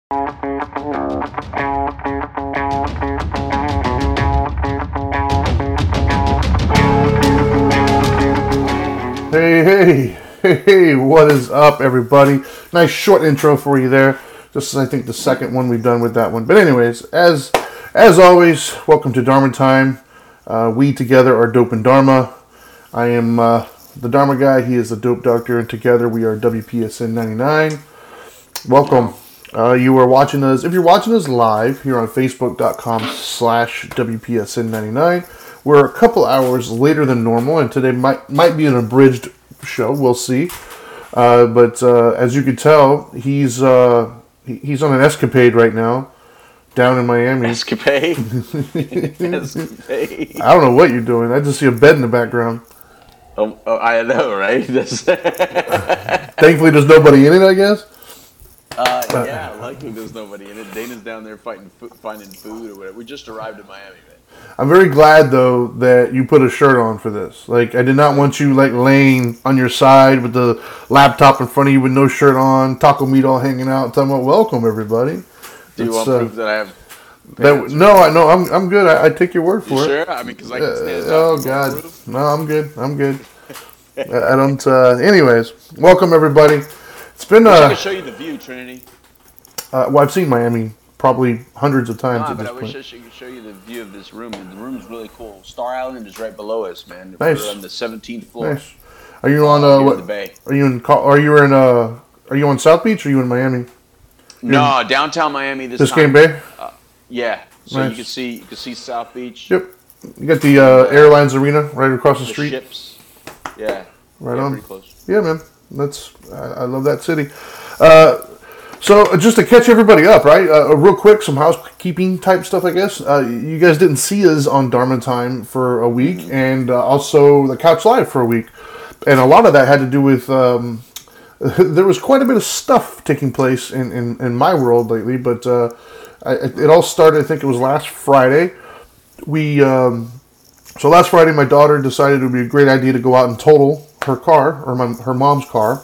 Hey, what is up, everybody? Nice short intro for you there. This is, I think, the second one we've done with that one. But anyways, as always, welcome to Dharma Time. We together are Dope and Dharma. I am the Dharma guy. He is the Dope Doctor, and together we are WPSN 99. Welcome. You are watching us, if you're watching us live here on Facebook.com/WPSN 99. We're a couple hours later than normal, and today might be an abridged show. We'll see. But as you can tell, he's on an escapade right now down in Miami. Escapade? Escapade. I don't know what you're doing. I just see a bed in the background. Oh, I know, right? Thankfully, there's nobody in it, I guess. Yeah, luckily there's nobody in it. Dana's down there finding food or whatever. We just arrived in Miami, man. I'm very glad, though, that you put a shirt on for this. Like, I did not want you, like, laying on your side with the laptop in front of you with no shirt on, taco meat all hanging out, talking about, welcome, everybody. Do you want proof that I have... No, I'm good. I take your word for it. Sure? I mean, because I can stand Oh, God. No, I'm good. I don't... anyways, welcome, everybody. It's been... I can show you the view, Trinity. Well, I've seen Miami probably hundreds of times at this point. I wish I could show you the view of this room. The room is really cool. Star Island is right below us, man. Nice. We're on the 17th floor. Nice. Are you on what? The bay. Are you on South Beach or are you in Miami? No, downtown Miami this Biscayne time. Bay? Yeah. So Nice. you can see South Beach. Yep. You got the Airlines Arena right across the street. Ships. Yeah. Right on. Pretty close. Yeah, man. I love that city. So just to catch everybody up, right? Real quick, some housekeeping type stuff, I guess. You guys didn't see us on Dharma Time for a week, and also the Couch Live for a week, and a lot of that had to do with there was quite a bit of stuff taking place in my world lately. But it all started, I think it was last Friday. So last Friday, my daughter decided it would be a great idea to go out and total her car, or her mom's car.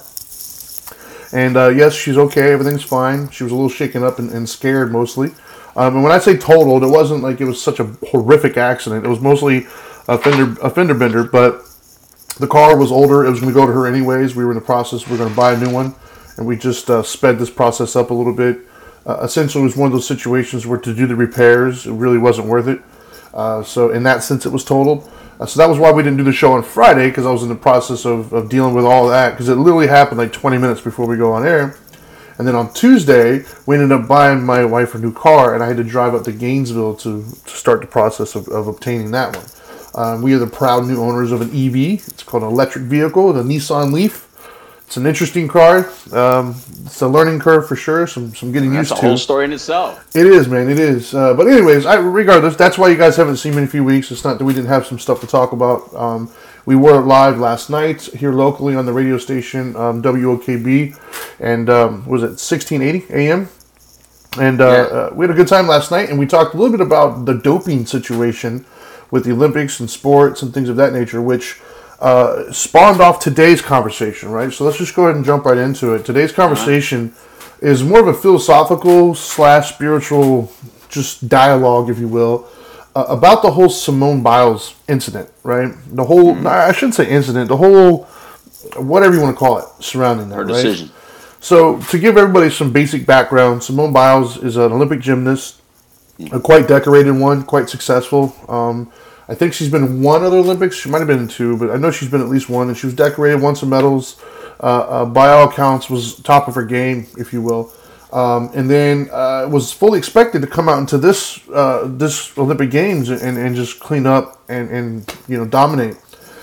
And yes, she's okay. Everything's fine. She was a little shaken up and scared mostly. And when I say totaled, it wasn't like it was such a horrific accident. It was mostly a fender bender. But the car was older. It was going to go to her anyways. We were in the process. We were going to buy a new one. And we just sped this process up a little bit. Essentially, it was one of those situations where to do the repairs, it really wasn't worth it. So in that sense, it was totaled. So that was why we didn't do the show on Friday, because I was in the process of dealing with all that, because it literally happened like 20 minutes before we go on air. And then on Tuesday, we ended up buying my wife a new car, and I had to drive up to Gainesville to start the process of obtaining that one. We are the proud new owners of an EV. It's called an electric vehicle, the Nissan Leaf. It's an interesting car. It's a learning curve for sure. Some getting used to. That's a whole story in itself. It is, man. It is. But anyways, regardless, that's why you guys haven't seen me in a few weeks. It's not that we didn't have some stuff to talk about. We were live last night here locally on the radio station WOKB, and was it 1680 AM? And we had a good time last night, and we talked a little bit about the doping situation with the Olympics and sports and things of that nature, which spawned off today's conversation, right? So let's just go ahead and jump right into it. Today's conversation is more of a philosophical / spiritual just dialogue, if you will, about the whole Simone Biles incident, right? The whole, I shouldn't say incident, the whole, whatever you want to call it, surrounding that, Her right? decision. So to give everybody some basic background, Simone Biles is an Olympic gymnast, a quite decorated one, quite successful. I think she's been in one other Olympics. She might have been in two, but I know she's been at least one. And she was decorated, won some medals. By all accounts, was top of her game, if you will. And then was fully expected to come out into this Olympic Games and just clean up and dominate.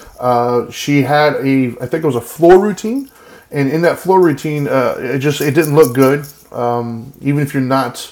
She had I think it was a floor routine, and in that floor routine, it didn't look good. Even if you're not.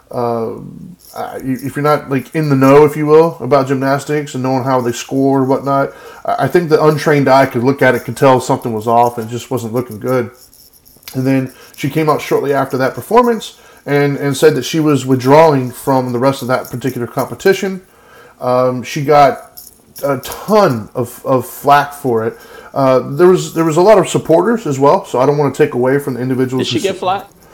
If you're not like in the know, if you will, about gymnastics and knowing how they score or whatnot, I think the untrained eye could look at it, could tell something was off and it just wasn't looking good. And then she came out shortly after that performance and said that she was withdrawing from the rest of that particular competition. She got a ton of flack for it. There was a lot of supporters as well, so I don't want to take away from the individuals. Did she get flack?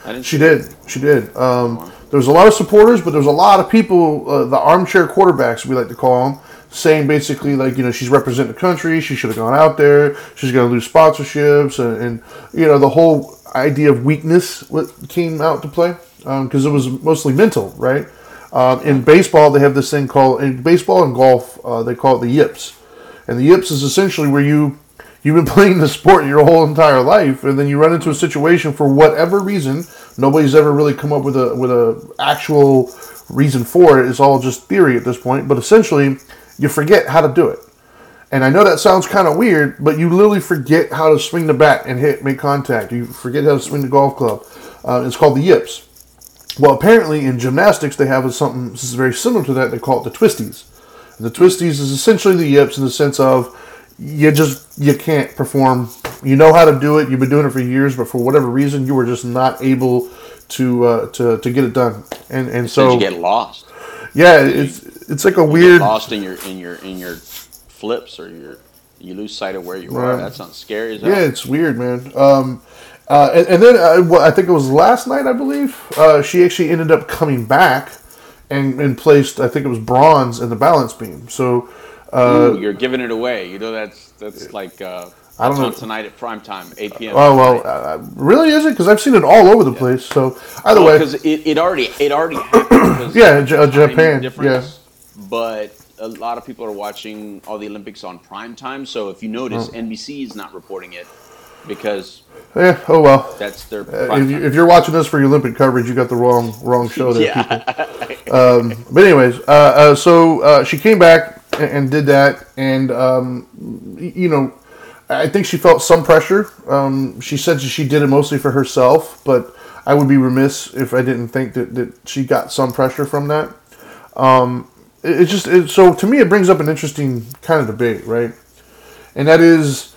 I didn't She see did. that. She did. Wow. There was a lot of supporters, but there was a lot of people, the armchair quarterbacks, we like to call them, saying basically like, she's representing the country. She should have gone out there. She's going to lose sponsorships, and the whole idea of weakness came out to play because it was mostly mental, right? In baseball, they have this thing called in baseball and golf. They call it the yips, and the yips is essentially where you've been playing the sport your whole entire life, and then you run into a situation for whatever reason. Nobody's ever really come up with a actual reason for it. It's all just theory at this point. But essentially, you forget how to do it. And I know that sounds kind of weird, but you literally forget how to swing the bat and make contact. You forget how to swing the golf club. It's called the yips. Well, apparently in gymnastics they have something this is very similar to that. They call it the twisties. And the twisties is essentially the yips in the sense of you can't perform. You know how to do it. You've been doing it for years, but for whatever reason, you were just not able to get it done. And so you get lost. Yeah, it's like a You weird. get lost in your flips, or you lose sight of where you are. Right. That sounds scary as hell. Yeah, it's weird, man. And then I think it was last night, I believe, she actually ended up coming back and placed, I think it was bronze in the balance beam. So. Ooh, you're giving it away. That's like I don't know. on tonight at prime time, 8 p.m. Oh well, really is it? Because I've seen it all over the place. So either way, because it already happened. Yeah, Japan. Japan, Difference, but a lot of people are watching all the Olympics on prime time. So if you notice, NBC is not reporting it because yeah. Oh well. that's their prime time. If you're watching this for your Olympic coverage, you got the wrong show there, people. But anyways, so she came back and did that, and I think she felt some pressure. She said she did it mostly for herself, but I would be remiss if I didn't think that she got some pressure from that. So to me, it brings up an interesting kind of debate, right? And that is,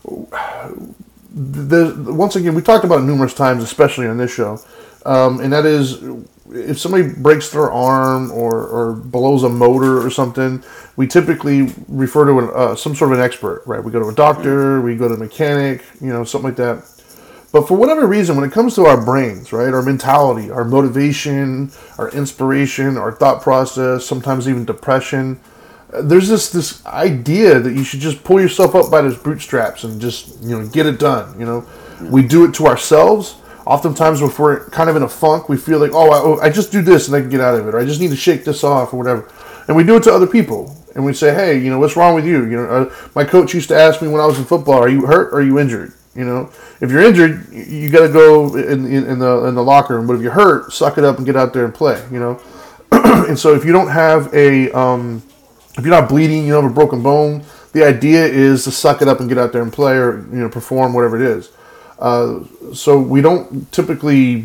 once again, we talked about it numerous times, especially on this show, and that is, if somebody breaks their arm or blows a motor or something, we typically refer to some sort of an expert, right? We go to a doctor, we go to a mechanic, something like that. But for whatever reason, when it comes to our brains, right, our mentality, our motivation, our inspiration, our thought process, sometimes even depression, there's this idea that you should just pull yourself up by those bootstraps and just get it done. We do it to ourselves. Oftentimes, if we're kind of in a funk, we feel like, I just do this and I can get out of it, or I just need to shake this off, or whatever. And we do it to other people, and we say, hey, what's wrong with you? My coach used to ask me when I was in football, are you hurt or are you injured? If you're injured, you got to go in the locker room. But if you're hurt, suck it up and get out there and play. And so if you don't have if you're not bleeding, you don't have a broken bone, the idea is to suck it up and get out there and play, or perform whatever it is. So we don't typically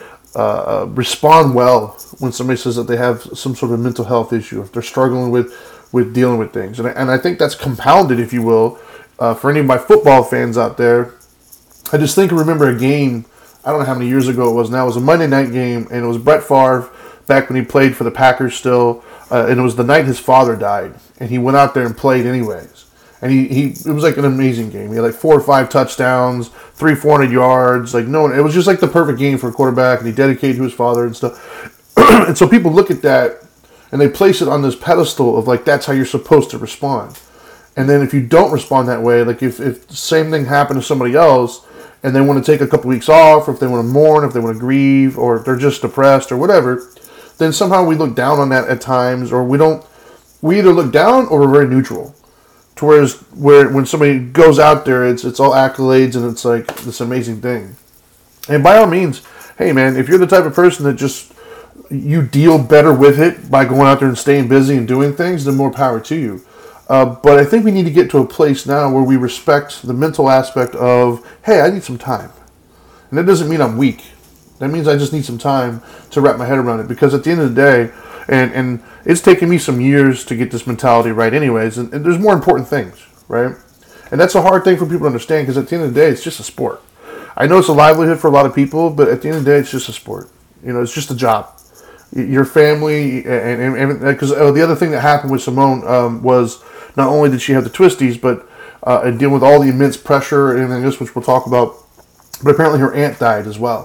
respond well when somebody says that they have some sort of mental health issue, if they're struggling with dealing with things. And I think that's compounded, if you will, for any of my football fans out there. I just remember a game, I don't know how many years ago it was now. It was a Monday night game, and it was Brett Favre back when he played for the Packers still, and it was the night his father died, and he went out there and played anyways. And it was like an amazing game. He had like 4 or 5 touchdowns, 400 yards. Like it was just like the perfect game for a quarterback, and he dedicated to his father and stuff. And so people look at that and they place it on this pedestal of like, that's how you're supposed to respond. And then if you don't respond that way, like if the same thing happened to somebody else and they want to take a couple weeks off, or if they want to mourn, if they want to grieve, or if they're just depressed or whatever, then somehow we look down on that at times, or we either look down or we're very neutral. To when somebody goes out there, it's all accolades and it's like this amazing thing. And by all means, hey man, if you're the type of person that just you deal better with it by going out there and staying busy and doing things, then more power to you. But I think we need to get to a place now where we respect the mental aspect of, hey, I need some time. And that doesn't mean I'm weak. That means I just need some time to wrap my head around it. Because at the end of the day, and it's taken me some years to get this mentality right anyways, and there's more important things, right? And that's a hard thing for people to understand, because at the end of the day, it's just a sport. I know it's a livelihood for a lot of people, but at the end of the day, it's just a sport. It's just a job. Your family, and because the other thing that happened with Simone was not only did she have the twisties, but dealing with all the immense pressure and everything else, which we'll talk about, but apparently her aunt died as well.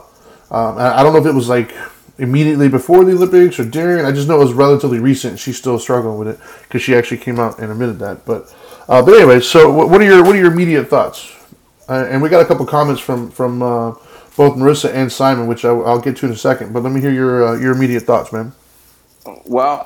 I don't know if it was like immediately before the Olympics or during. I just know it was relatively recent. She's still struggling with it because she actually came out and admitted that. But anyway, so what are your immediate thoughts? And we got a couple comments from both Marissa and Simon, which I'll get to in a second. But let me hear your immediate thoughts, man. Well,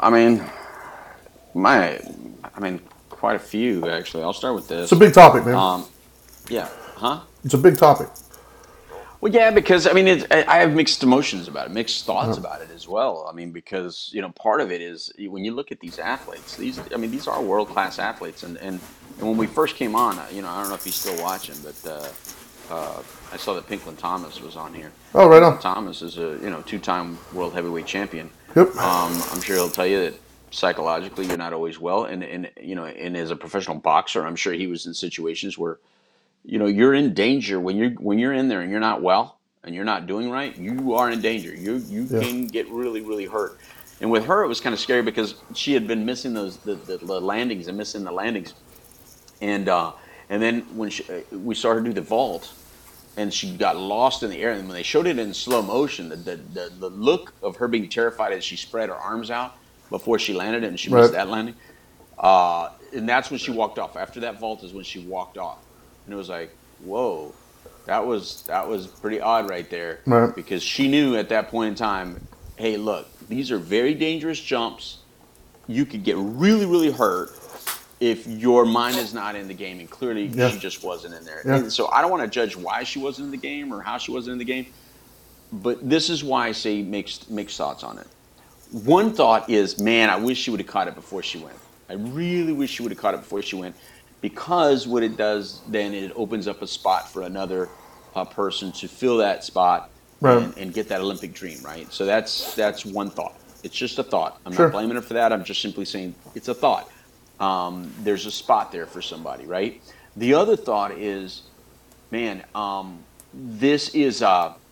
quite a few actually. I'll start with this. It's a big topic, man. Yeah, huh? It's a big topic. Well, yeah, because I have mixed emotions about it, mixed thoughts about it as well. Because part of it is when you look at these athletes, these are world class athletes, and when we first came on, I don't know if he's still watching, but I saw that Pinklon Thomas was on here. Oh, right on. Pinklon Thomas is a 2-time world heavyweight champion. Yep. I'm sure he'll tell you that psychologically you're not always well, and as a professional boxer, I'm sure he was in situations where you're in danger when you're in there and you're not well and you're not doing right. You are in danger. You can get really, really hurt. And with her, it was kind of scary because she had been missing the landings and missing the landings. And then when we saw her do the vault, and she got lost in the air. And when they showed it in slow motion, the look of her being terrified as she spread her arms out before she landed it, and she missed that landing. And that's when she walked off. After that vault is when she walked off. And it was like, whoa, that was pretty odd right there. Right. Because she knew at that point in time, hey, look, these are very dangerous jumps. You could get really, really hurt if your mind is not in the game. And clearly she just wasn't in there. Yeah. And so I don't want to judge why she wasn't in the game or how she wasn't in the game. But this is why I say mixed thoughts on it. One thought is, man, I wish she would have caught it before she went. I really wish she would have caught it before she went. Because what it does, then it opens up a spot for another person to fill that spot and get that Olympic dream, right? So that's one thought. It's just a thought. I'm not blaming her for that. I'm just simply saying it's a thought. There's a spot there for somebody, right? The other thought is, man, this is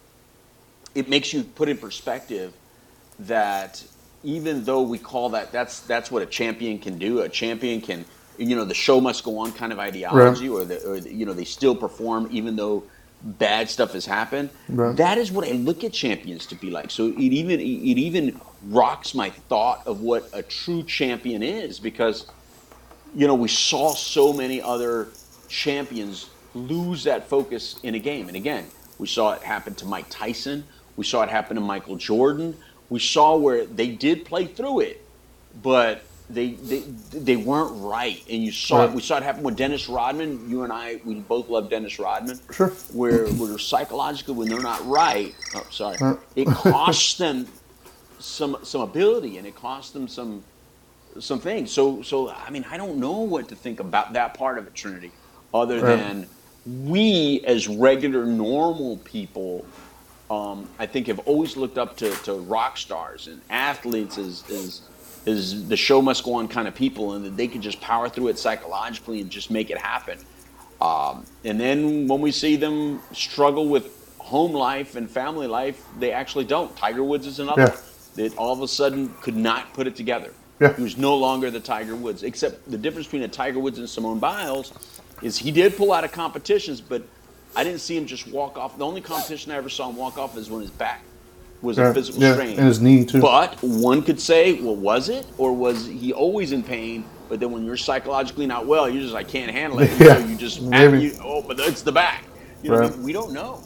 it makes you put in perspective that even though we call that's what a champion can do. A champion can. The show must go on kind of ideology, or they still perform even though bad stuff has happened. Right. That is what I look at champions to be like. So it even rocks my thought of what a true champion is, because we saw so many other champions lose that focus in a game. And again, we saw it happen to Mike Tyson. We saw it happen to Michael Jordan. We saw where they did play through it, but they weren't right, and you saw it. We saw it happen with Dennis Rodman. You and I, we both love Dennis Rodman. Sure. Where psychologically, when they're not right, it costs them some ability, and it costs them some things. So I don't know what to think about that part of it, Trinity, other than we as regular normal people, I think have always looked up to rock stars and athletes as the show must go on kind of people, and that they can just power through it psychologically and just make it happen. And then when we see them struggle with home life and family life, they actually don't. Tiger Woods is another that all of a sudden could not put it together. Yeah. He was no longer the Tiger Woods, except the difference between a Tiger Woods and Simone Biles is he did pull out of competitions, but I didn't see him just walk off. The only competition I ever saw him walk off is when his back was a physical strain. And his knee, too. But one could say, well, was it? Or was he always in pain? But then when you're psychologically not well, you're just, I can't handle it. So you just, but it's the back. We don't know.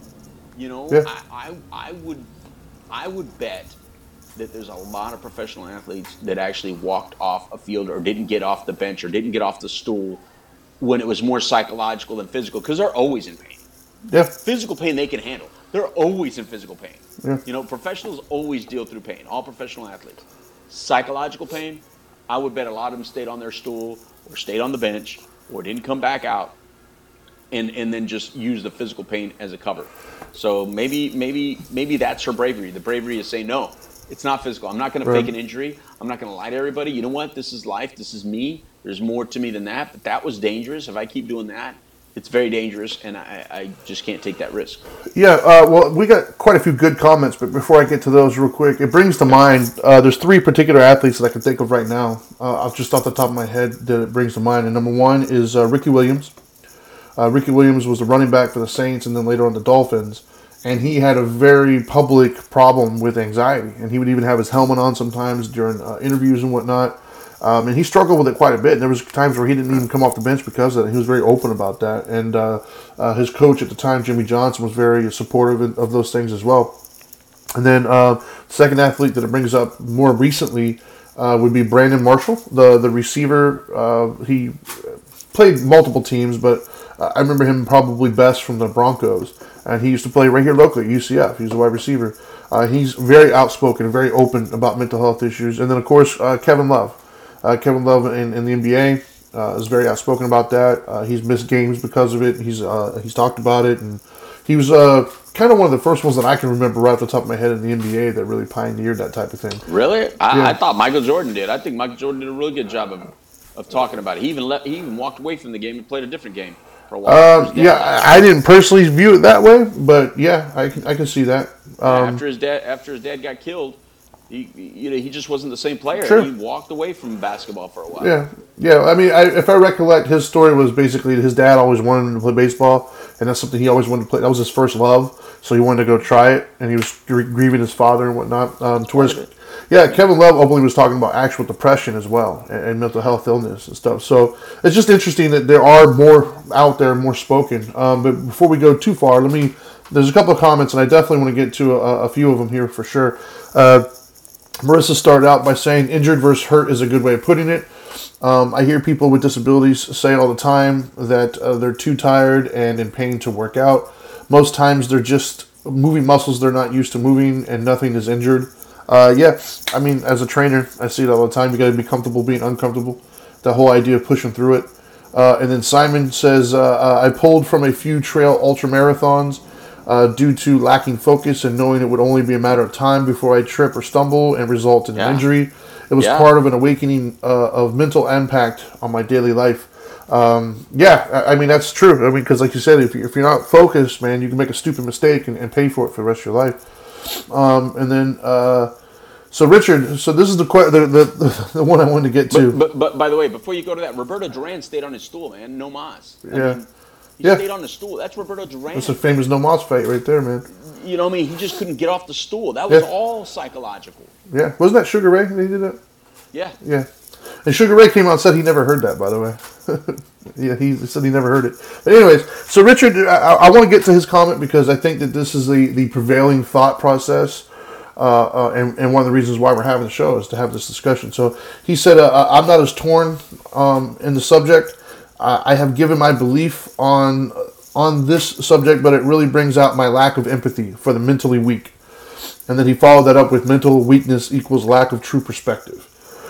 I would bet that there's a lot of professional athletes that actually walked off a field or didn't get off the bench or didn't get off the stool when it was more psychological than physical, because they're always in pain. Yeah. Physical pain they can handle. They're always in physical pain. Yeah. Professionals always deal through pain. All professional athletes. Psychological pain, I would bet a lot of them stayed on their stool or stayed on the bench or didn't come back out and then just use the physical pain as a cover. So maybe that's her bravery. The bravery is saying, no, it's not physical. I'm not going to fake an injury. I'm not going to lie to everybody. You know what? This is life. This is me. There's more to me than that. But that was dangerous. If I keep doing that, it's very dangerous, and I just can't take that risk. Yeah, well, we got quite a few good comments, but before I get to those real quick, it brings to mind, there's three particular athletes that I can think of right now, just off the top of my head, that it brings to mind. And number one is Ricky Williams. Ricky Williams was the running back for the Saints and then later on the Dolphins. and he had a very public problem with anxiety, and he would even have his helmet on sometimes during interviews and whatnot. And he struggled with it quite a bit. And there was times where he didn't even come off the bench because of it. He was very open about that. And his coach at the time, Jimmy Johnson, was very supportive of those things as well. And then second athlete that it brings up more recently would be Brandon Marshall, the receiver. He played multiple teams, but I remember him probably best from the Broncos. And he used to play right here locally at UCF. He's a wide receiver. He's very outspoken and very open about mental health issues. And then, of course, Kevin Love. Kevin Love in the NBA is very outspoken about that. He's missed games because of it. He's talked about it, and he was kind of one of the first ones that I can remember right off the top of my head in the NBA that really pioneered that type of thing. Really? I thought Michael Jordan did. I think Michael Jordan did a really good job of talking about it. He even walked away from the game and played a different game for a while. I didn't personally view it that way, but yeah, I can see that. After his dad got killed, he just wasn't the same player. Sure. He walked away from basketball for a while. Yeah. I mean, if I recollect, his story was basically his dad always wanted him to play baseball, and that's something he always wanted to play. That was his first love, so he wanted to go try it, and he was grieving his father and whatnot. Kevin Love openly was talking about actual depression as well, and mental health illness and stuff. So it's just interesting that there are more out there, more spoken. But before we go too far, there's a couple of comments, and I definitely want to get to a few of them here for sure. Marissa started out by saying injured versus hurt is a good way of putting it. I hear people with disabilities say all the time that they're too tired and in pain to work out. Most times they're just moving muscles they're not used to moving and nothing is injured. I mean, as a trainer, I see it all the time. You got to be comfortable being uncomfortable. The whole idea of pushing through it. And then Simon says, I pulled from a few trail ultra marathons due to lacking focus and knowing it would only be a matter of time before I trip or stumble and result in an injury. It was part of an awakening of mental impact on my daily life. I mean, that's true. I mean, because like you said, if you're not focused, man, you can make a stupid mistake and pay for it for the rest of your life. So Richard, so this is the one I wanted to get to. But by the way, before you go to that, Roberto Duran stayed on his stool, man. No mas. I mean, he stayed on the stool. That's Roberto Duran. That's a famous no mas fight right there, man. You know what I mean? He just couldn't get off the stool. That was all psychological. Yeah. Wasn't that Sugar Ray that he did that? Yeah. Yeah. And Sugar Ray came out and said he never heard that, by the way. Yeah, he said he never heard it. But anyways, so Richard, I want to get to his comment because I think that this is the prevailing thought process. And one of the reasons why we're having the show is to have this discussion. So he said, I'm not as torn in the subject. I have given my belief on this subject, but it really brings out my lack of empathy for the mentally weak. And then he followed that up with mental weakness equals lack of true perspective.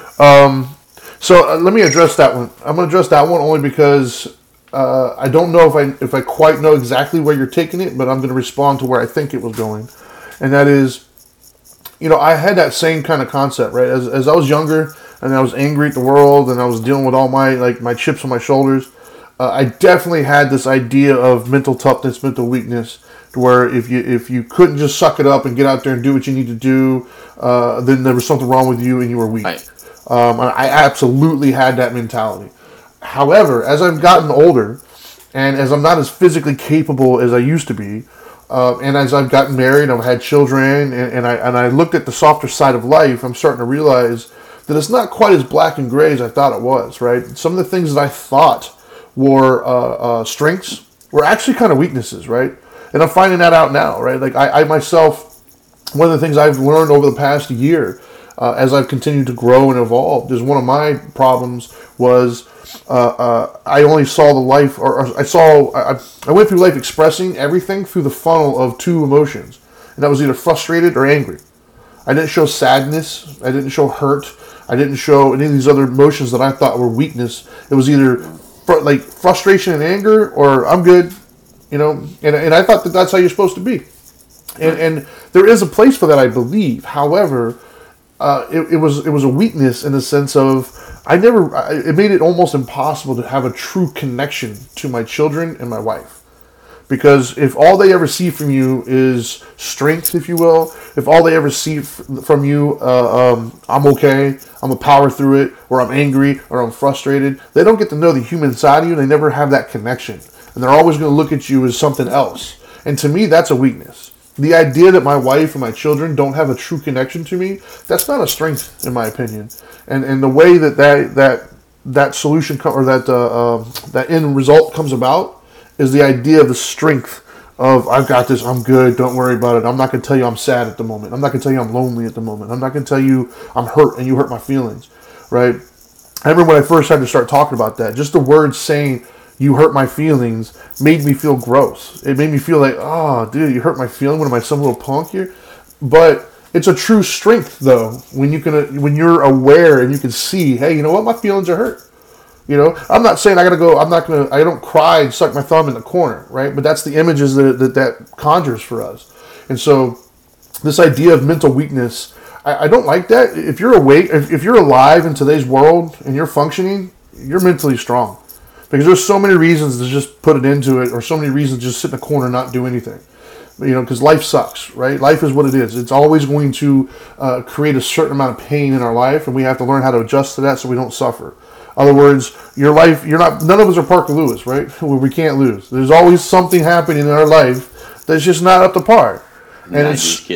So let me address that one. I'm going to address that one only because I don't know if I quite know exactly where you're taking it, but I'm going to respond to where I think it was going. And that is, I had that same kind of concept, right? As I was younger and I was angry at the world and I was dealing with all my chips on my shoulders, I definitely had this idea of mental toughness, mental weakness, to where if you couldn't just suck it up and get out there and do what you need to do, then there was something wrong with you and you were weak. Right. I absolutely had that mentality. However, as I've gotten older and as I'm not as physically capable as I used to be, and as I've gotten married, I've had children, and I looked at the softer side of life, I'm starting to realize that it's not quite as black and gray as I thought it was, right? Some of the things that I thought were strengths were actually kind of weaknesses, right? And I'm finding that out now, right? Like I myself, one of the things I've learned over the past year, as I've continued to grow and evolve, is one of my problems was I only saw the life, I went through life expressing everything through the funnel of two emotions, and that was either frustrated or angry. I didn't show sadness, I didn't show hurt, I didn't show any of these other emotions that I thought were weakness. It was either like frustration and anger, or I'm good, and I thought that that's how you're supposed to be. And there is a place for that, I believe. However, it was a weakness in the sense of it made it almost impossible to have a true connection to my children and my wife. Because if all they ever see from you is strength, if you will, if all they ever see from you, I'm okay, I'm gonna power through it, or I'm angry, or I'm frustrated, they don't get to know the human side of you, and they never have that connection. And they're always gonna look at you as something else. And to me, that's a weakness. the idea that my wife and my children don't have a true connection to me, that's not a strength in my opinion. And the way that solution or that end result comes about is the idea of the strength of I've got this, I'm good, don't worry about it. I'm not going to tell you I'm sad at the moment. I'm not going to tell you I'm lonely at the moment. I'm not going to tell you I'm hurt and you hurt my feelings, right? I remember when I first had to start talking about that, just the words saying you hurt my feelings made me feel gross. It made me feel like, oh, dude, you hurt my feeling. What am I, some little punk here? But it's a true strength, though, when you're aware and you can see, hey, you know what, my feelings are hurt. You know, I'm not saying I don't cry and suck my thumb in the corner, right? But that's the images that conjures for us. And so this idea of mental weakness, I don't like that. If you're awake, if you're alive in today's world and you're functioning, you're mentally strong. Because there's so many reasons to just put it into it, or so many reasons to just sit in a corner and not do anything. You know, because life sucks, right? Life is what it is. It's always going to create a certain amount of pain in our life, and we have to learn how to adjust to that so we don't suffer. In other words, your life, none of us are Parker Lewis, right? Where we can't lose. There's always something happening in our life that's just not up to par. And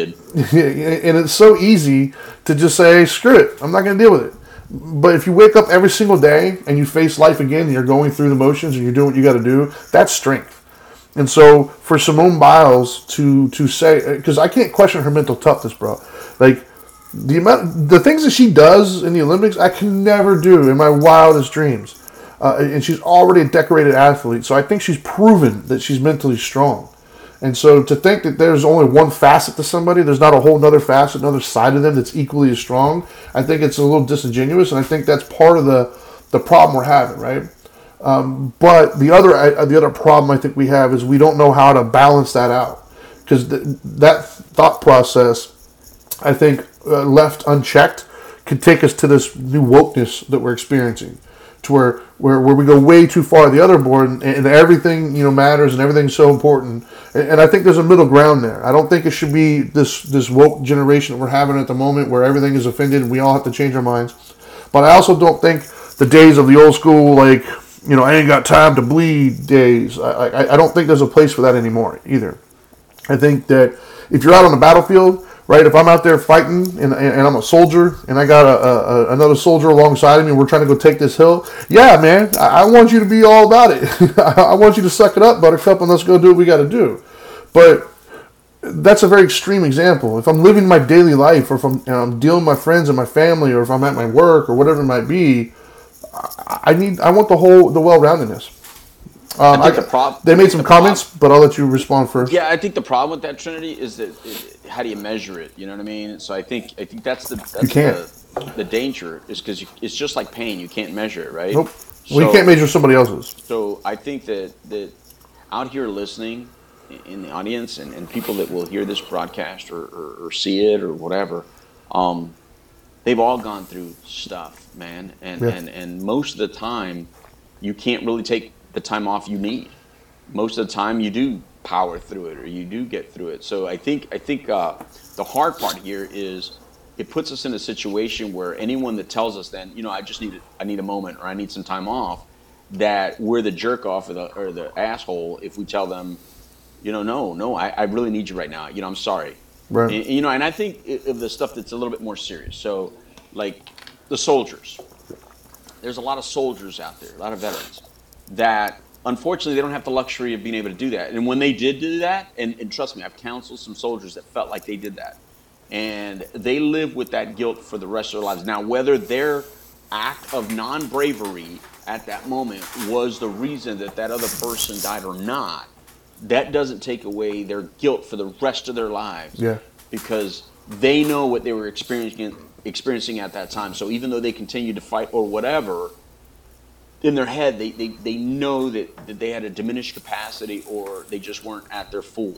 it's so easy to just say, screw it, I'm not going to deal with it. But if you wake up every single day and you face life again and you're going through the motions and you're doing what you got to do, that's strength. And so for Simone Biles to say, because I can't question her mental toughness, bro. Like, the things that she does in the Olympics, I can never do in my wildest dreams. And she's already a decorated athlete, so I think she's proven that she's mentally strong. And so to think that there's only one facet to somebody, there's not a whole other facet, another side of them that's equally as strong, I think it's a little disingenuous, and I think that's part of the problem we're having, right? But the other problem I think we have is we don't know how to balance that out. Because that thought process, I think, left unchecked, could take us to this new wokeness that we're experiencing, to where we go way too far the other board, and everything matters, and everything's so important. And I think there's a middle ground there. I don't think it should be this woke generation that we're having at the moment, where everything is offended and we all have to change our minds. But I also don't think the days of the old school, like, I ain't got time to bleed days. I don't think there's a place for that anymore either. I think that if you're out on the battlefield, right, if I'm out there fighting and I'm a soldier and I got another soldier alongside of me and we're trying to go take this hill, yeah, man, I want you to be all about it. I want you to suck it up, Buttercup, and let's go do what we got to do. But that's a very extreme example. If I'm living my daily life, or if I'm dealing with my friends and my family, or if I'm at my work or whatever it might be, I want the well-roundedness. I think the problem. They made some comments, but I'll let you respond first. Yeah, I think the problem with that, Trinity, is that how do you measure it? You know what I mean? So I think that's the danger, is because it's just like pain. You can't measure it, right? Nope. Well, you can't measure somebody else's. So I think that out here listening in the audience and people that will hear this broadcast or see it or whatever, they've all gone through stuff, man, and most of the time you can't really take the time off you need. Most of the time you do power through it, or you do get through it. So I think the hard part here is it puts us in a situation where anyone that tells us then, I need a moment, or I need some time off, that we're the jerk off or the asshole if we tell them, no, I really need you right now. I'm sorry. Right. And I think of the stuff that's a little bit more serious. So, like the soldiers. There's a lot of soldiers out there, a lot of veterans, that unfortunately they don't have the luxury of being able to do that. And when they did do that, and trust me, I've counseled some soldiers that felt like they did that. And they live with that guilt for the rest of their lives. Now, whether their act of non-bravery at that moment was the reason that other person died or not, that doesn't take away their guilt for the rest of their lives. Yeah. Because they know what they were experiencing at that time. So even though they continued to fight or whatever, in their head, they know that they had a diminished capacity, or they just weren't at their full.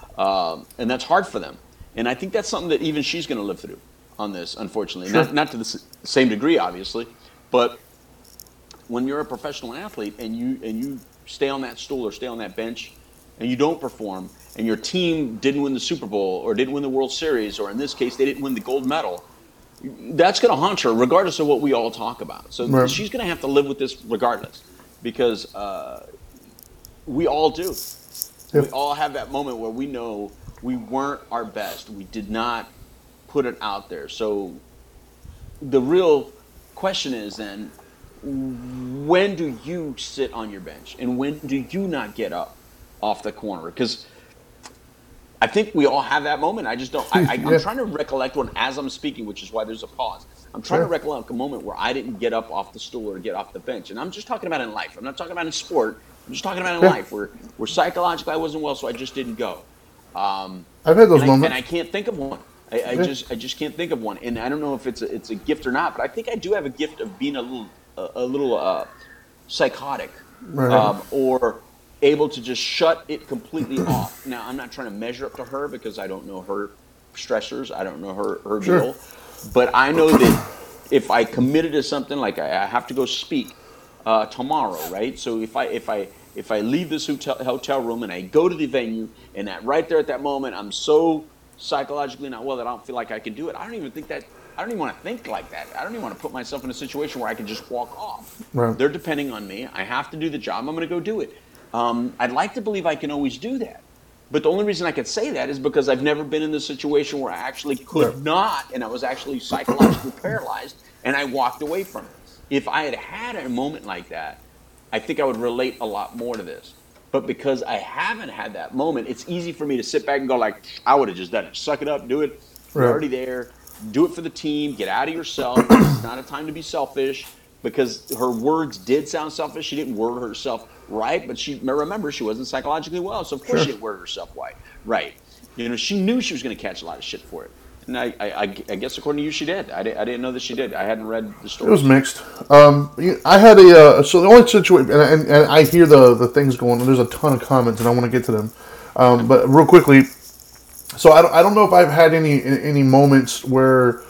And that's hard for them. And I think that's something that even she's going to live through on this, unfortunately. Sure. Not to the same degree, obviously, but when you're a professional athlete and you stay on that stool or stay on that bench and you don't perform, and your team didn't win the Super Bowl or didn't win the World Series, or in this case, they didn't win the gold medal, that's going to haunt her regardless of what we all talk about. So right. She's going to have to live with this regardless, because we all do. Yep. We all have that moment where we know we weren't our best. We did not put it out there. So the real question is then, when do you sit on your bench and when do you not get up off the corner? Because I think we all have that moment. I just don't. I'm trying to recollect one as I'm speaking, which is why there's a pause. I'm trying to recollect a moment where I didn't get up off the stool or get off the bench. And I'm just talking about in life. I'm not talking about in sport. I'm just talking about in life where psychologically I wasn't well, so I just didn't go. I've had those moments. And I can't think of one. I just can't think of one. And I don't know if it's a gift or not, but I think I do have a gift of being a little psychotic, or able to just shut it completely off. Now, I'm not trying to measure up to her because I don't know her stressors. I don't know her deal. But I know that if I committed to something, like I have to go speak tomorrow, right? So if I leave this hotel room and I go to the venue, and that right there at that moment, I'm so psychologically not well that I don't feel like I can do it. I don't even want to think like that. I don't even want to put myself in a situation where I can just walk off. Right. They're depending on me. I have to do the job. I'm going to go do it. I'd like to believe I can always do that. But the only reason I could say that is because I've never been in the situation where I actually could not, and I was actually psychologically paralyzed, and I walked away from it. If I had had a moment like that, I think I would relate a lot more to this. But because I haven't had that moment, it's easy for me to sit back and go like, I would have just done it. Suck it up, do it. You're already there. Do it for the team. Get out of yourself. It's not a time to be selfish, because her words did sound selfish. She didn't word herself right, but remember, she wasn't psychologically well, so of course she didn't word herself right. She knew she was going to catch a lot of shit for it. And I guess according to you, she did. I didn't know that she did. I hadn't read the story. It was mixed. I had so the only situation, and I hear the things going on. There's a ton of comments, and I want to get to them. But real quickly, so I don't know if I've had any moments where,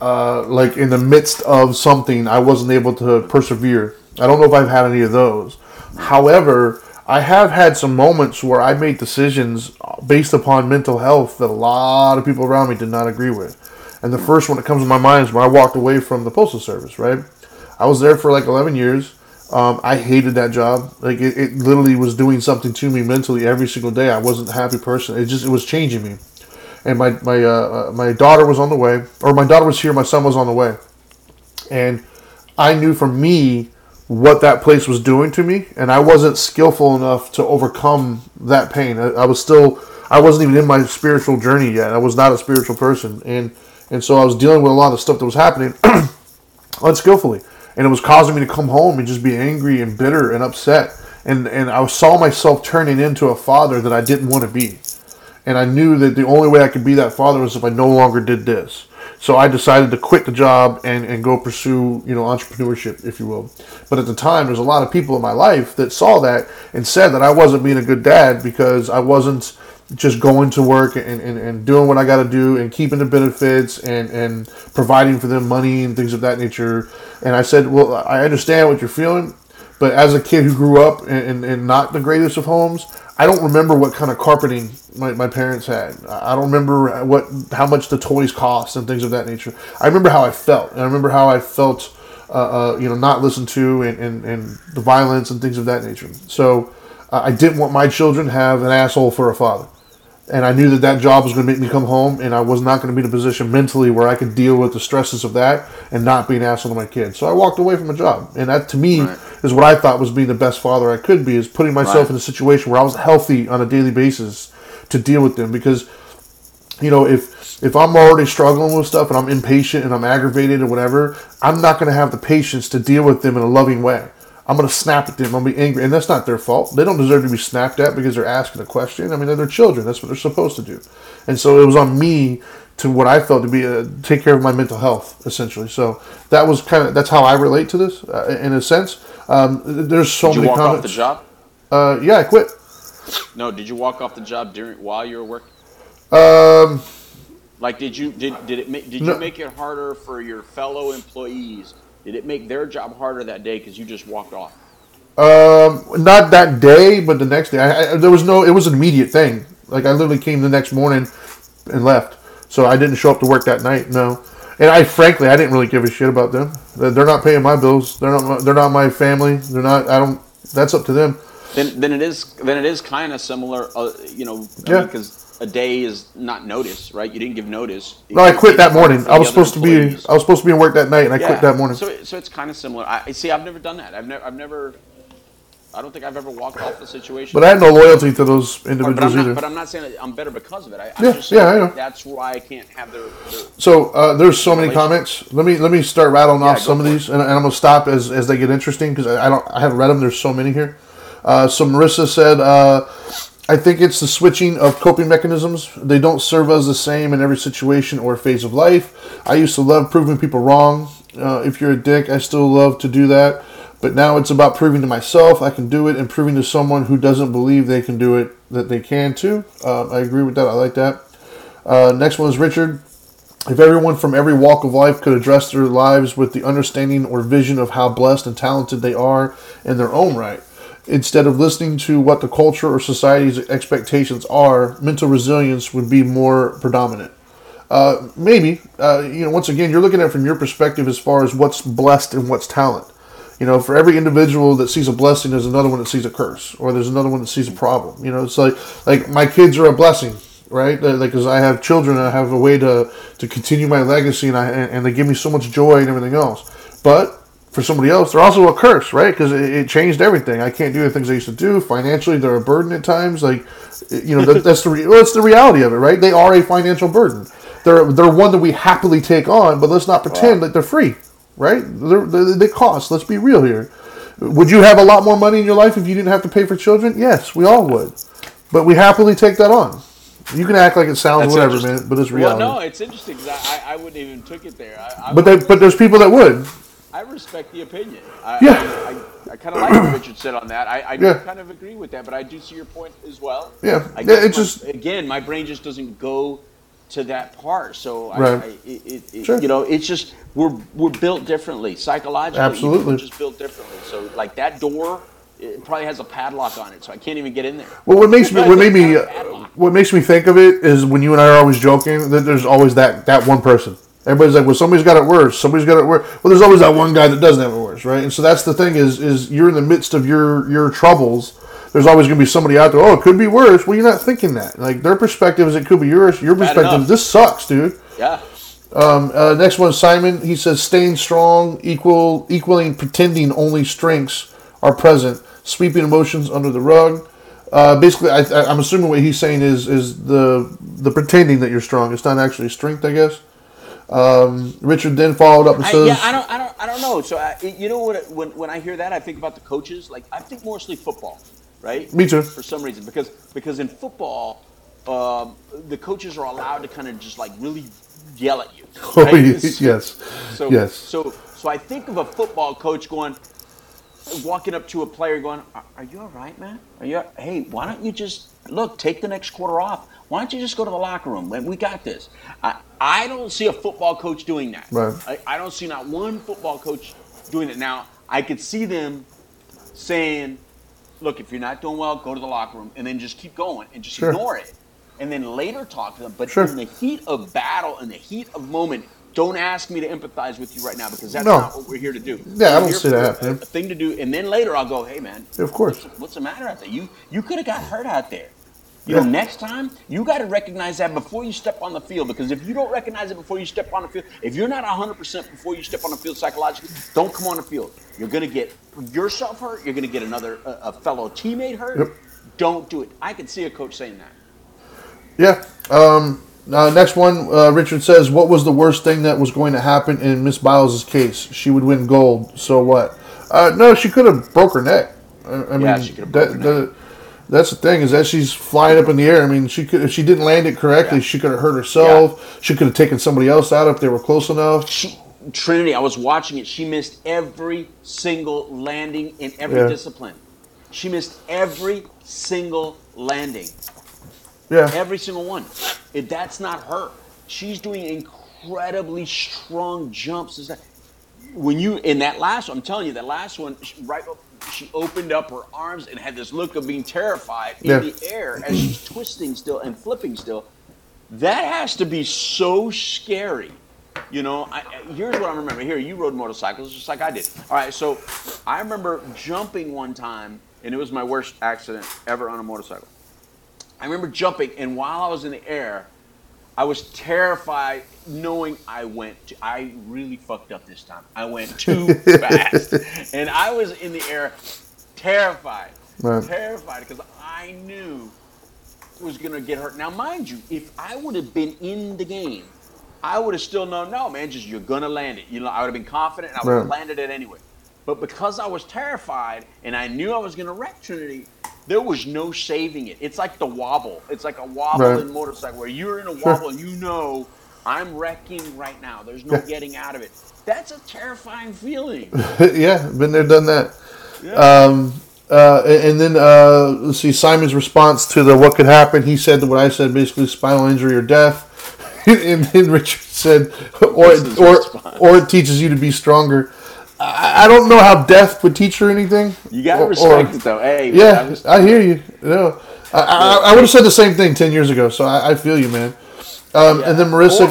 like in the midst of something, I wasn't able to persevere. I don't know if I've had any of those. However, I have had some moments where I made decisions based upon mental health that a lot of people around me did not agree with. And the first one that comes to my mind is when I walked away from the Postal Service, right? I was there for like 11 years. I hated that job. Like it literally was doing something to me mentally every single day. I wasn't a happy person. It was changing me. And my daughter was on the way, or my daughter was here, my son was on the way. And I knew for me what that place was doing to me, and I wasn't skillful enough to overcome that pain. I wasn't even in my spiritual journey yet. I was not a spiritual person, and so I was dealing with a lot of stuff that was happening unskillfully, and it was causing me to come home and just be angry and bitter and upset, and I saw myself turning into a father that I didn't want to be, and I knew that the only way I could be that father was if I no longer did this. So I decided to quit the job and go pursue, entrepreneurship, if you will. But at the time, there's a lot of people in my life that saw that and said that I wasn't being a good dad because I wasn't just going to work and doing what I got to do and keeping the benefits and providing for them money and things of that nature. And I said, well, I understand what you're feeling, but as a kid who grew up in not the greatest of homes, I don't remember what kind of carpeting my parents had. I don't remember how much the toys cost and things of that nature. I remember how I felt. And I remember how I felt, not listened to and the violence and things of that nature. So I didn't want my children to have an asshole for a father. And I knew that job was going to make me come home, and I was not going to be in a position mentally where I could deal with the stresses of that and not be an asshole to my kids. So I walked away from a job. And that, to me, is what I thought was being the best father I could be, is putting myself in a situation where I was healthy on a daily basis to deal with them. Because, if I'm already struggling with stuff and I'm impatient and I'm aggravated or whatever, I'm not going to have the patience to deal with them in a loving way. I'm going to snap at them. I'm going to be angry. And that's not their fault. They don't deserve to be snapped at because they're asking a question. I mean, they're children. That's what they're supposed to do. And so it was on me to what I felt to be take care of my mental health, essentially. So that's how I relate to this, in a sense. There's so many comments. Did you walk off the job? Yeah, I quit. No, did you walk off the job while you were working? Like, did you make it harder for your fellow employees? Did it make their job harder that day because you just walked off? Not that day, but the next day. It was an immediate thing. Like, I literally came the next morning and left. So I didn't show up to work that night, no. And I didn't really give a shit about them. They're not paying my bills. They're not my family. That's up to them. Then it is kind of similar, because a day is not notice, right? You didn't give notice. No, I quit that morning. I was other supposed to be employees. in work that night, and I quit that morning. So it's kind of similar. I see. I've never done that. I don't think I've ever walked off the situation. But I had no loyalty to those individuals either. But I'm not saying that I'm better because of it. I'm Yeah, just saying I know. that's why I can't have their So there's so many comments. Let me start rattling off some of go for these, and I'm gonna stop as they get interesting because I haven't read them. There's so many here. So Marissa said, I think it's the switching of coping mechanisms. They don't serve us the same in every situation or phase of life. I used to love proving people wrong. If you're a dick, I still love to do that. But now it's about proving to myself I can do it and proving to someone who doesn't believe they can do it that they can too. I agree with that. I like that. Next one is Richard. If everyone from every walk of life could address their lives with the understanding or vision of how blessed and talented they are in their own right, instead of listening to what the culture or society's expectations are, mental resilience would be more predominant. Maybe. Once again, you're looking at it from your perspective as far as what's blessed and what's talent. For every individual that sees a blessing, there's another one that sees a curse, or there's another one that sees a problem. It's like my kids are a blessing, right? Because I have children, I have a way to continue my legacy, and they give me so much joy and everything else. But for somebody else, they're also a curse, right? Because it changed everything. I can't do the things I used to do. Financially, they're a burden at times. That's the reality of it, right? They are a financial burden. They're one that we happily take on, but let's not pretend that they're free. Right? They cost. Let's be real here. Would you have a lot more money in your life if you didn't have to pay for children? Yes, we all would. But we happily take that on. You can act like it sounds whatever, man, but it's reality. Well, no, it's interesting because I wouldn't even took it there. But there's people that would. I respect the opinion. Yeah. I kind of like what Richard said on that. I do kind of agree with that, but I do see your point as well. Yeah. Again, my brain just doesn't go to that part. So right. It's just we're built differently psychologically. Absolutely, we're just built differently. So like that door, it probably has a padlock on it, so I can't even get in there. Well, what makes me think of it is when you and I are always joking that there's always that one person. Everybody's like, well, somebody's got it worse. Somebody's got it worse. Well, there's always that one guy that doesn't have it worse, right? And so that's the thing is you're in the midst of your troubles. There's always going to be somebody out there, oh, it could be worse. Well, you're not thinking that. Like, their perspective is it could be yours. Your perspective, this sucks, dude. Yeah. Next one is Simon. He says, staying strong, equaling pretending only strengths are present, sweeping emotions under the rug. Basically, I'm assuming what he's saying is the pretending that you're strong. It's not actually strength, I guess. Richard then followed up and says, I don't know. So when I hear that, I think about the coaches. Like I think mostly football, right? Me too. For some reason, because in football, the coaches are allowed to kind of just like really yell at you. Right? Oh, yes. So I think of a football coach walking up to a player going, "Are you all right, man? Hey, why don't you just take the next quarter off? Why don't you just go to the locker room? We got this." I don't see a football coach doing that. Right. I don't see not one football coach doing it. Now, I could see them saying, look, if you're not doing well, go to the locker room, and then just keep going and just ignore it. And then later talk to them. But in the heat of battle, in the heat of moment, don't ask me to empathize with you right now because that's not what we're here to do. Yeah, I don't see that happening. A thing to do, and then later I'll go, hey, man. Yeah, of course. What's the matter out there? You could have got hurt out there. Next time, you got to recognize that before you step on the field. Because if you don't recognize it before you step on the field, if you're not 100% before you step on the field psychologically, don't come on the field. You're going to get yourself hurt. You're going to get a fellow teammate hurt. Yep. Don't do it. I can see a coach saying that. Yeah. Next one, Richard says, what was the worst thing that was going to happen in Miss Biles' case? She would win gold. So what? No, she could have broke her neck. I mean, she could have broke her neck. That's the thing, is that she's flying up in the air. I mean, she could, if she didn't land it correctly, she could have hurt herself. Yeah. She could have taken somebody else out if they were close enough. Trinity, I was watching it. She missed every single landing in every discipline. She missed every single landing. Yeah. Every single one. That's not her. She's doing incredibly strong jumps. In that last one, I'm telling you, that last one, she opened up her arms and had this look of being terrified in the air as she's twisting still and flipping still. That has to be so scary. Here's what I remember. Here, you rode motorcycles just like I did. All right, so I remember jumping one time, and it was my worst accident ever on a motorcycle. I remember jumping, and while I was in the air, I was terrified, knowing I really fucked up this time. I went too fast, and I was in the air, terrified, because I knew I was gonna get hurt. Now, mind you, if I would have been in the game, I would have still known, no, man, just you're gonna land it. I would have been confident, and I would have landed it anyway. But because I was terrified, and I knew I was gonna wreck Trinity, there was no saving it. It's like the wobble. It's like a wobble in motorcycle where you're in a wobble and you know I'm wrecking right now. There's no getting out of it. That's a terrifying feeling. Yeah, been there, done that. Yeah. And then let's see Simon's response to the what could happen. He said what I said, basically spinal injury or death. And then Richard said, or it teaches you to be stronger. I don't know how death would teach her anything. You gotta respect it, though. Hey, yeah, man, I hear you. I would have said the same thing 10 years ago. So I feel you, man. And then Marissa,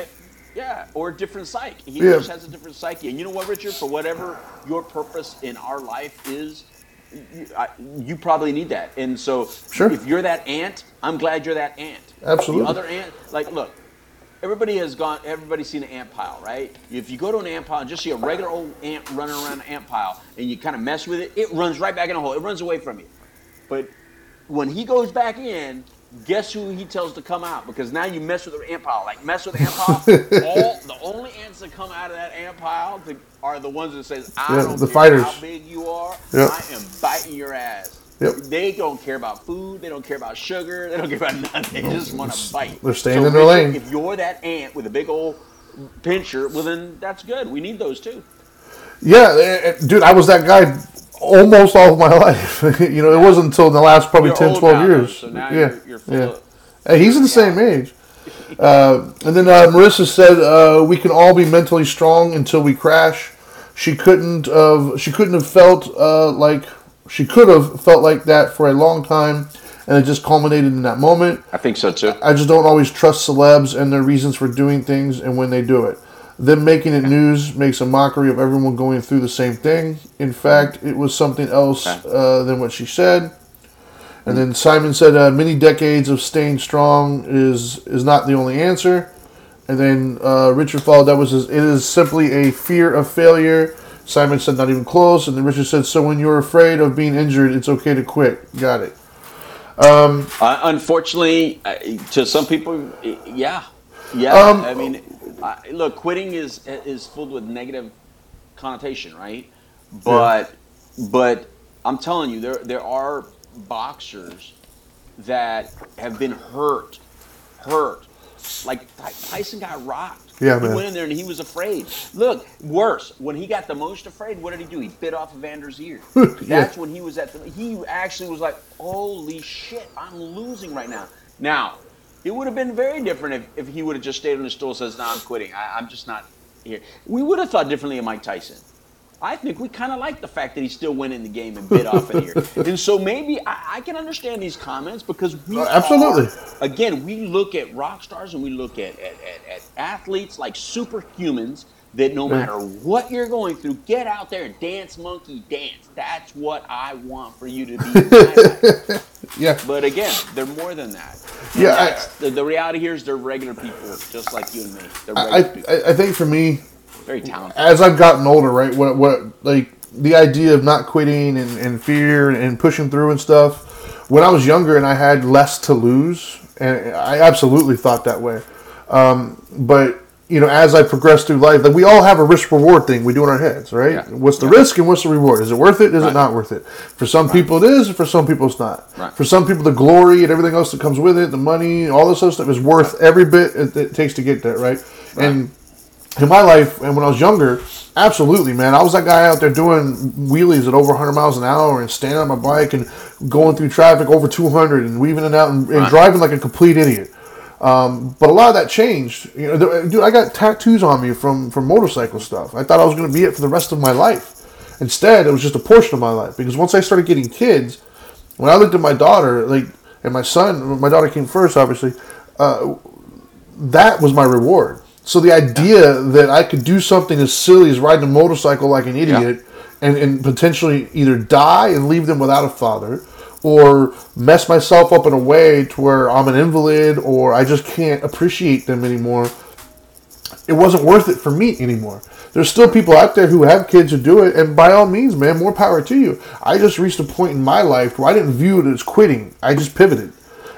or a different psyche. He just has a different psyche. And you know what, Richard? For whatever your purpose in our life is, you probably need that. And so, if you're that ant, I'm glad you're that ant. Absolutely. The other ant, like, look. Everybody's seen an ant pile, right? If you go to an ant pile and just see a regular old ant running around an ant pile and you kind of mess with it, it runs right back in the hole. It runs away from you. But when he goes back in, guess who he tells to come out? Because now you mess with the ant pile. Like, mess with the ant pile, the only ants that come out of that ant pile are the ones that says, I don't care fighters. How big you are, I am biting your ass. Yep. They don't care about food. They don't care about sugar. They don't care about nothing. They just want to bite. They're staying in their lane. If you're that ant with a big old pincher, well, then that's good. We need those too. Yeah, dude, I was that guy almost all of my life. It wasn't until the last probably 10, 12 years. So now you're full of... Hey, he's in the same age. And then Marissa said, we can all be mentally strong until we crash. She couldn't have felt she could have felt like that for a long time, and it just culminated in that moment. I think so, too. I just don't always trust celebs and their reasons for doing things and when they do it. Them making it news makes a mockery of everyone going through the same thing. In fact, it was something else than what she said. And then Simon said, many decades of staying strong is not the only answer. And then Richard followed that it is simply a fear of failure. Simon said, not even close. And then Richard said, so when you're afraid of being injured, it's okay to quit. Got it. Unfortunately, to some people, yeah. I mean, look, quitting is filled with negative connotation, right? But I'm telling you, there are boxers that have been hurt. Like Tyson got rocked. Yeah, he man. went in there and he was afraid. Look, worse, when he got the most afraid, what did he do? He bit off Evander's ear. That's when he was he actually was like, holy shit, I'm losing right now. Now, it would have been very different if he would have just stayed on the stool and says, no, I'm quitting. I'm just not here. We would have thought differently of Mike Tyson. I think we kind of like the fact that he still went in the game and bit off an ear. And so maybe I can understand these comments because we we look at rock stars and we look at athletes like superhumans that no matter what you're going through, get out there and dance, monkey, dance. That's what I want for you to be in my life. Yeah. But again, they're more than that. The reality here is they're regular people just like you and me. They're regular people. I think for me, very talented. As I've gotten older, right? What like the idea of not quitting and fear and pushing through and stuff. When I was younger and I had less to lose, and I absolutely thought that way. But as I progressed through life, like we all have a risk reward thing we do in our heads, right? Yeah. What's the risk and what's the reward? Is it worth it? Is it not worth it? For some people it is, and for some people it's not. Right. For some people the glory and everything else that comes with it, the money, all this other stuff is worth every bit it takes to get there, right? And in my life, and when I was younger, absolutely, man. I was that guy out there doing wheelies at over 100 miles an hour and standing on my bike and going through traffic over 200 and weaving it out and driving like a complete idiot. But a lot of that changed. Dude, I got tattoos on me from motorcycle stuff. I thought I was going to be it for the rest of my life. Instead, it was just a portion of my life. Because once I started getting kids, when I looked at my daughter, and my son, my daughter came first, obviously, that was my reward. So the idea that I could do something as silly as riding a motorcycle like an idiot and potentially either die and leave them without a father or mess myself up in a way to where I'm an invalid or I just can't appreciate them anymore, it wasn't worth it for me anymore. There's still people out there who have kids who do it, and by all means, man, more power to you. I just reached a point in my life where I didn't view it as quitting. I just pivoted.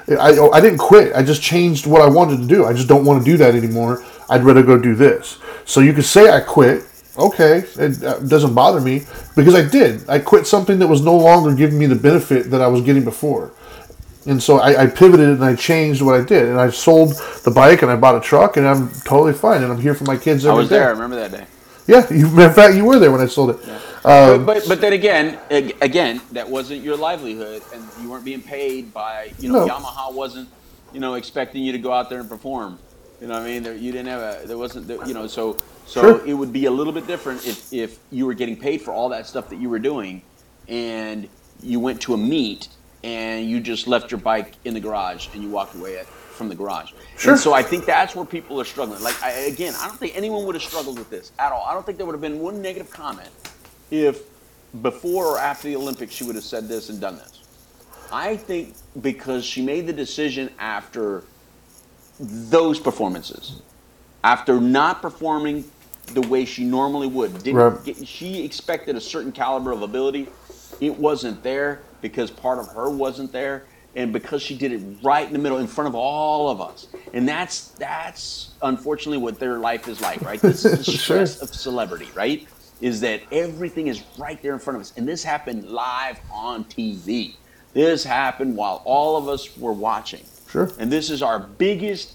I didn't quit. I just changed what I wanted to do. I just don't want to do that anymore. I'd rather go do this. So you could say I quit. Okay, it doesn't bother me because I did. I quit something that was no longer giving me the benefit that I was getting before. And so I pivoted and I changed what I did. And I sold the bike and I bought a truck and I'm totally fine. And I'm here for my kids every day. I was there. I remember that day. Yeah, in fact, you were there when I sold it. Yeah. But then again, that wasn't your livelihood, and you weren't being paid by, No. Yamaha wasn't, expecting you to go out there and perform. You know what I mean? You didn't have there wasn't, so Sure. it would be a little bit different if you were getting paid for all that stuff that you were doing, and you went to a meet and you just left your bike in the garage and you walked away from the garage. Sure. And so I think that's where people are struggling. Like, I don't think anyone would have struggled with this at all. I don't think there would have been one negative comment if before or after the Olympics she would have said this and done this. I think because she made the decision after those performances, after not performing the way she normally would. She expected a certain caliber of ability. It wasn't there because part of her wasn't there. And because she did it right in the middle, in front of all of us. And that's unfortunately what their life is like, right? This is the stress of celebrity, right? Is that everything is right there in front of us. And this happened live on TV. This happened while all of us were watching. Sure. And this is our biggest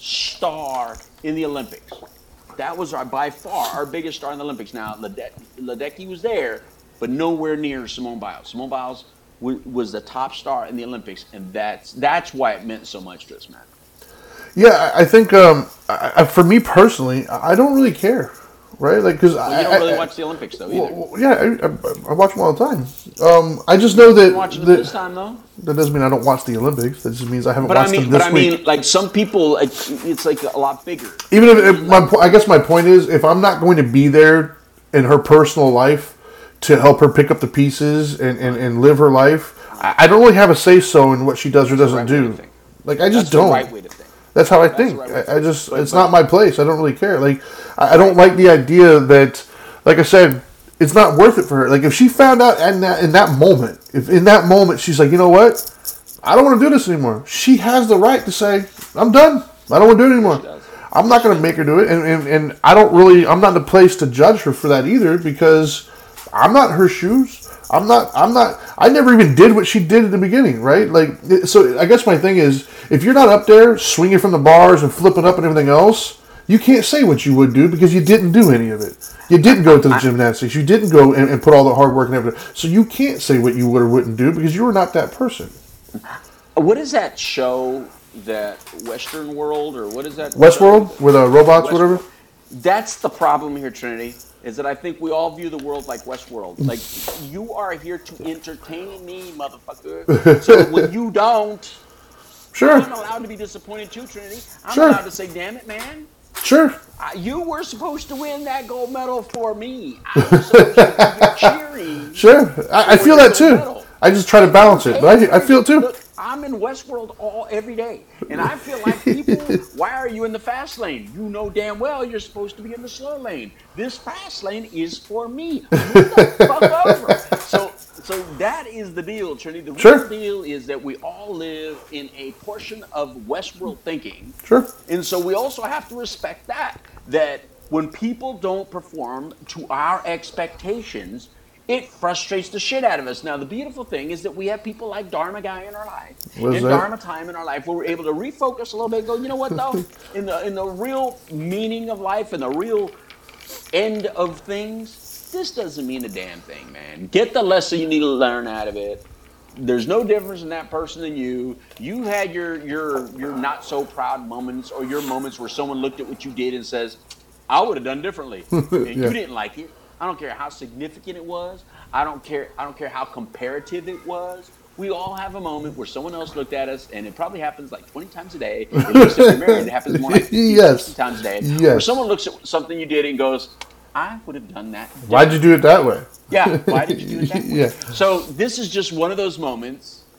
star in the Olympics. That was by far our biggest star in the Olympics. Now, Ledecky was there, but nowhere near Simone Biles. Simone Biles was the top star in the Olympics, and that's why it meant so much to us, man. Yeah, I think for me personally, I don't really care, right? Like, because you don't really watch the Olympics though either. Well, yeah, I watch them all the time. I just know that watching them this time though. That doesn't mean I don't watch the Olympics. That just means I haven't watched them this week. But I mean, like some people, it's like a lot bigger. Even if I guess my point is, if I'm not going to be there in her personal life to help her pick up the pieces and live her life, I don't really have a say-so in what she does or doesn't do. Like, I just don't. That's the right way to think. That's how I think. It's not my place. I don't really care. Like, I don't like the idea that, like I said, it's not worth it for her. Like, if she found out in that moment, she's like, you know what? I don't want to do this anymore. She has the right to say, I'm done. I don't want to do it anymore. I'm not going to make her do it. And I'm not in the place to judge her for that either because I'm not in her shoes. I never even did what she did at the beginning, right? Like, so I guess my thing is, if you're not up there swinging from the bars and flipping up and everything else, you can't say what you would do because you didn't do any of it. You didn't go to the gymnastics. You didn't go and put all the hard work and everything. So you can't say what you would or wouldn't do because you were not that person. What is that show, that Western World, or what is that? Westworld? With robots, whatever? That's the problem here, Trinity, is that I think we all view the world like Westworld. Like, you are here to entertain me, motherfucker. So when you don't, sure, I'm allowed to be disappointed too, Trinity. I'm allowed to say, damn it, man. Sure. You were supposed to win that gold medal for me. I was supposed to be cheering. Sure. I feel that too. Medal. I just try to balance it, but I feel it too. Look, I'm in Westworld every day, and I feel like people, why are you in the fast lane? You know damn well you're supposed to be in the slow lane. This fast lane is for me. Move the fuck over. So that is the deal, Trinity. The real deal is that we all live in a portion of Westworld thinking. Sure. And so we also have to respect that when people don't perform to our expectations, it frustrates the shit out of us. Now, the beautiful thing is that we have people like Dharma Guy in our life, Dharma Time in our life, where we're able to refocus a little bit and go, you know what, though? in the real meaning of life and the real end of things, this doesn't mean a damn thing, man. Get the lesson you need to learn out of it. There's no difference in that person than you. You had your not so proud moments, or your moments where someone looked at what you did and says, I would have done differently. And you didn't like it. I don't care how significant it was. I don't care how comparative it was. We all have a moment where someone else looked at us, and it probably happens like 20 times a day. At least if you're married, it happens more like 50 times a day. Yes. Where someone looks at something you did and goes, I would have done that differently. Why'd you do it that way? Yeah, why did you do it that way? Yeah. So this is just one of those moments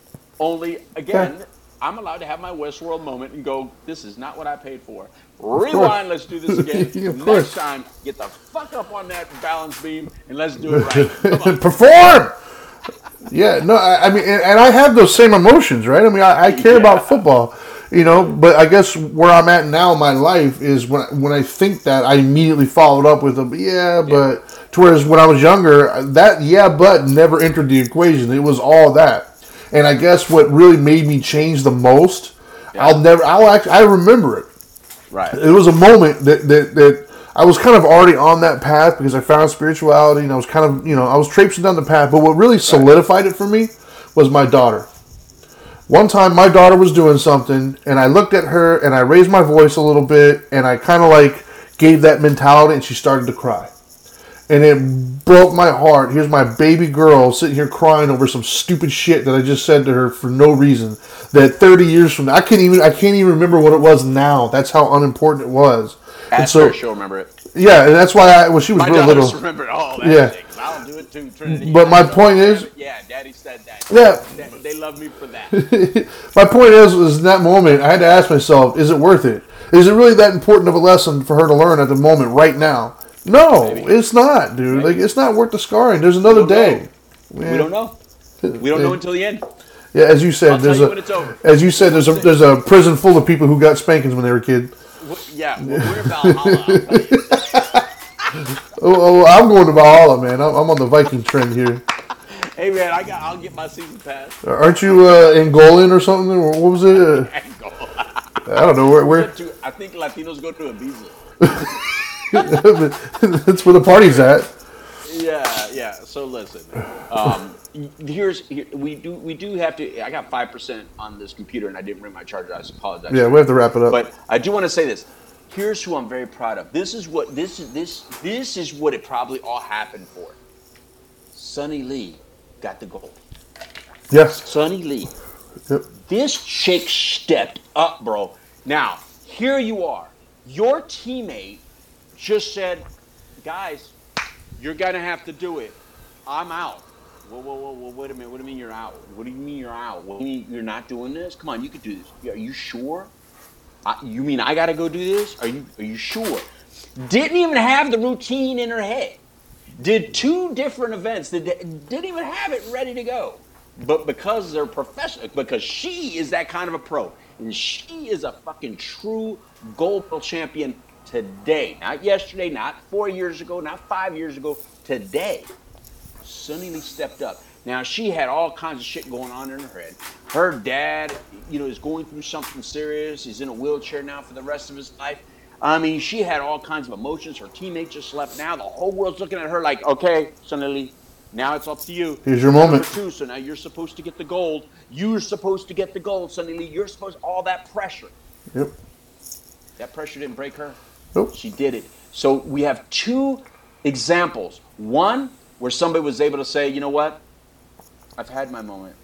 Only, again, I'm allowed to have my Westworld moment and go, this is not what I paid for. Rewind, let's do this again. Of Next course. time, get the fuck up on that balance beam and let's do it right. Come on. Perform! Yeah, no, I mean, and I have those same emotions, right? I mean, I care about football, you know, but I guess where I'm at now in my life is when I think that, I immediately followed up with a, but, to whereas when I was younger, that but never entered the equation. It was all that. And I guess what really made me change the most, I remember it. Right. It was a moment that I was kind of already on that path because I found spirituality and I was kind of, I was traipsing down the path. But what really solidified it for me was my daughter. One time my daughter was doing something and I looked at her and I raised my voice a little bit and I kind of like gave that mentality and she started to cry. And it broke my heart. Here's my baby girl sitting here crying over some stupid shit that I just said to her for no reason. That 30 years from now, I can't even remember what it was now. That's how unimportant it was. Ask her, she'll remember it. Yeah, and that's why when she was real little. Remember all that. Thing, I'll do it too, Trinity. But my point is, Daddy said that. Yeah, they love me for that. My point is in that moment, I had to ask myself, is it worth it? Is it really that important of a lesson for her to learn at the moment, right now? No, it's not, dude. Maybe. Like, it's not worth the scarring. There's another day. We don't know. We don't know until the end. Yeah, as you said, there's a prison full of people who got spankings when they were kids. Yeah, we're Valhalla. I'm going to Valhalla, man. I'm on the Viking trend here. Hey, man, I'll get my season pass. Aren't you Angolan or something? Or what was it? Angola. I don't know where. I think Latinos go to Ibiza. That's where the party's at. Yeah. So listen, we do have to. I got 5% on this computer, and I didn't bring my charger. I apologize. Yeah, we have to wrap it up. But I do want to say this. Here's who I'm very proud of. This is what it probably all happened for. Sonny Lee got the gold. Yes. Sonny Lee. Yep. This chick stepped up, bro. Now, here you are. Your teammate just said, guys, you're going to have to do it. I'm out. Whoa, wait a minute. What do you mean you're out? What do you mean you're out? What do you mean you're not doing this? Come on, you could do this. Are you sure? You mean I got to go do this? Are you sure? Didn't even have the routine in her head. Did 2 different events that didn't even have it ready to go. But because they're professional, because she is that kind of a pro, and she is a fucking true gold medal champion today. Not yesterday, not 4 years ago, not 5 years ago, today. Sonny Lee stepped up. Now, she had all kinds of shit going on in her head. Her dad, is going through something serious. He's in a wheelchair now for the rest of his life. I mean, she had all kinds of emotions. Her teammate just left. Now the whole world's looking at her like, okay, Sonny Lee, now it's up to you. Here's your moment. Number 2, so now you're supposed to get the gold. You're supposed to get the gold, Sonny Lee. You're supposed all that pressure. Yep. That pressure didn't break her. Nope. She did it. So we have 2 examples. One, where somebody was able to say, you know what? I've had my moment.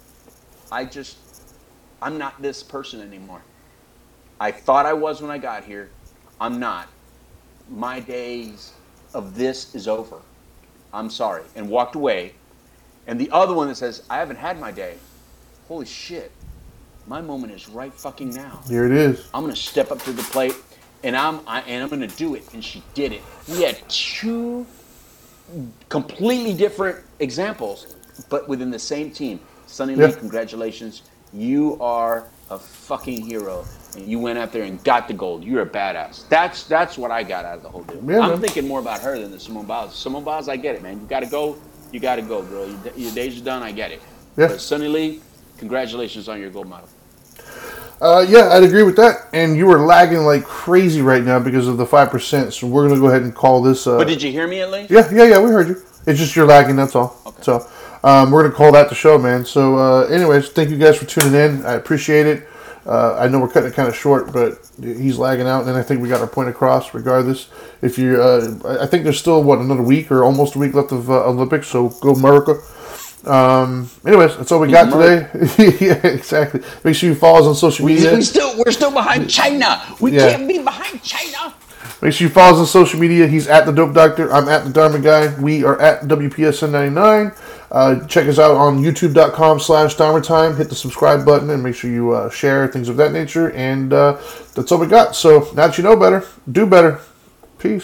I'm not this person anymore. I thought I was when I got here. I'm not. My days of this is over. I'm sorry. And walked away. And the other one that says, I haven't had my day. Holy shit. My moment is right fucking now. Here it is. I'm going to step up to the plate and I'm going to do it. And she did it. We had 2 completely different examples, but within the same team. Sonny Lee, congratulations. You are a fucking hero. And you went out there and got the gold. You're a badass. That's what I got out of the whole deal. Yeah, I'm thinking more about her than the Simone Biles. Simone Biles, I get it, man. You got to go. You got to go, girl. Your days are done. I get it. Yeah. But Sonny Lee, congratulations on your gold medal. Yeah, I'd agree with that. And you were lagging like crazy right now because of the 5%. So we're going to go ahead and call this. But did you hear me at least? Yeah, we heard you. It's just you're lagging, that's all. Okay. So we're going to call that the show, man. So anyways, thank you guys for tuning in. I appreciate it. I know we're cutting it kind of short, but he's lagging out, and I think we got our point across regardless. If you, I think there's still, another week or almost a week left of Olympics, so go America. Anyways, that's all we got today. Yeah, exactly. Make sure you follow us on social media. We're still behind China. We can't be behind China. Make sure you follow us on social media. He's at the Dope Doctor. I'm at the Dharma Guy. We are at WPSN 99. Check us out on youtube.com/DharmaTime. Hit the subscribe button and make sure you share, things of that nature. And that's all we got. So now that you know better, do better. Peace.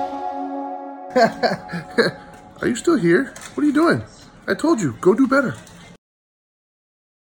Are you still here? What are you doing? I told you, go do better.